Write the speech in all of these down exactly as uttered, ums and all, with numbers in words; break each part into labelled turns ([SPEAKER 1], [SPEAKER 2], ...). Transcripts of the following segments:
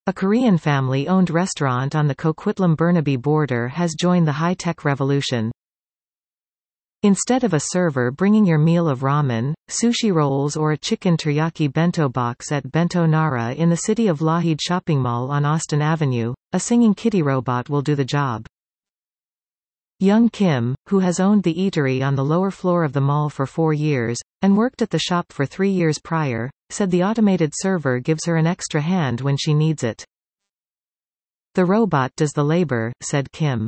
[SPEAKER 1] A Korean family-owned restaurant on the Coquitlam-Burnaby border has joined the high-tech revolution. Instead of a server bringing your meal of ramen, sushi rolls or a chicken teriyaki bento box at Bento Nara in the City of Lougheed shopping mall on Austin Avenue, a singing kitty robot will do the job. Young Kim, who has owned the eatery on the lower floor of the mall for four years, and worked at the shop for three years prior, said the automated server gives her an extra hand when she needs it. "The robot does the labor," said Kim.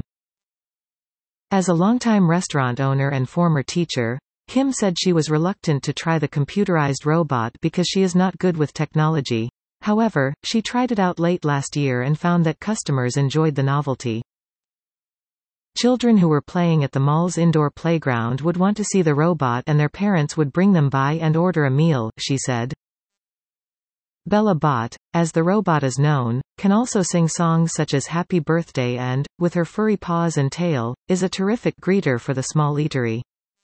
[SPEAKER 1] As a longtime restaurant owner and former teacher, Kim said she was reluctant to try the computerized robot because she is not good with technology. However, she tried it out late last year and found that customers enjoyed the novelty. Children who were playing at the mall's indoor playground would want to see the robot and their parents would bring them by and order a meal, she said. Bella Bot, as the robot is known, can also sing songs such as Happy Birthday and, with her furry paws and tail, is a terrific greeter for the small eatery.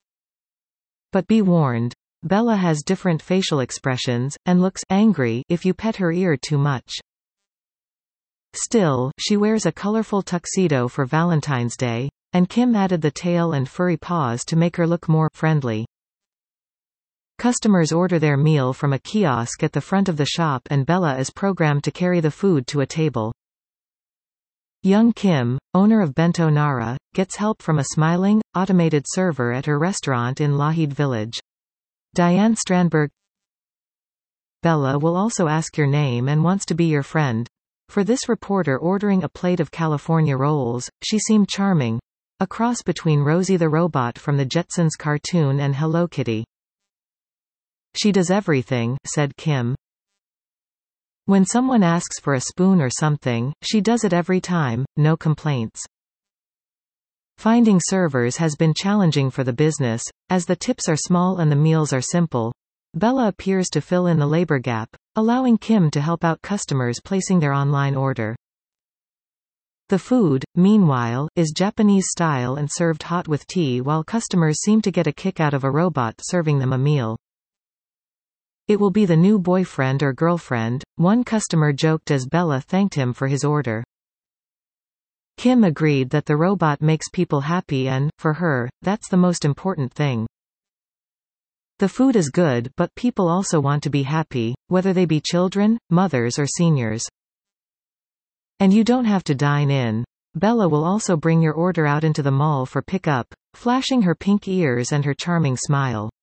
[SPEAKER 1] But be warned. Bella has different facial expressions, and looks angry if you pet her ear too much. Still, she wears a colorful tuxedo for Valentine's Day, and Kim added the tail and furry paws to make her look more friendly. Customers order their meal from a kiosk at the front of the shop and Bella is programmed to carry the food to a table. Young Kim, owner of Bento Nara, gets help from a smiling, automated server at her restaurant in Lougheed Village. Diane Strandberg. Bella will also ask your name and wants to be your friend. For this reporter ordering a plate of California rolls, she seemed charming. A cross between Rosie the Robot from the Jetsons cartoon and Hello Kitty. "She does everything," said Kim. "When someone asks for a spoon or something, she does it every time, no complaints." Finding servers has been challenging for the business, as the tips are small and the meals are simple. Bella appears to fill in the labor gap, allowing Kim to help out customers placing their online order. The food, meanwhile, is Japanese style and served hot with tea while customers seem to get a kick out of a robot serving them a meal. "It will be the new boyfriend or girlfriend," one customer joked as Bella thanked him for his order. Kim agreed that the robot makes people happy and, for her, that's the most important thing. "The food is good, but people also want to be happy, whether they be children, mothers or seniors. And you don't have to dine in. Bella will also bring your order out into the mall for pickup," flashing her pink ears and her charming smile.